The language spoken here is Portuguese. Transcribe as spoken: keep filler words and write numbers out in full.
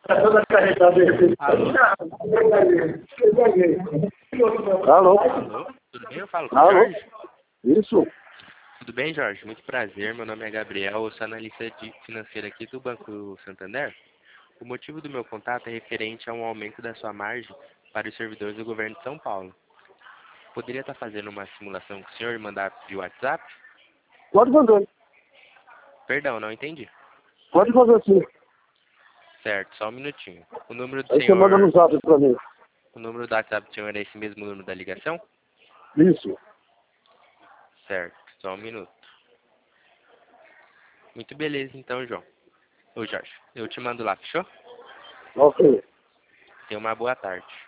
Toda carregada aí. Alô? Alô? Alô? Tudo bem? Eu falo com o Alô? Jorge? Isso? Tudo bem, Jorge? Muito prazer. Meu nome é Gabriel, eu sou analista de financeiro aqui do Banco Santander. O motivo do meu contato é referente a um aumento da sua margem para os servidores do governo de São Paulo. Poderia estar fazendo uma simulação com o senhor e mandar via WhatsApp? Pode fazer. Perdão, não entendi. Pode fazer sim. Certo, só um minutinho. O número do Aí você manda no senhor, zap pra mim. o número do WhatsApp do senhor é esse mesmo número da ligação? Isso. Certo, só um minuto. Muito beleza então, João. Ô Jorge, eu te mando lá, fechou? Ok. Tenha uma boa tarde.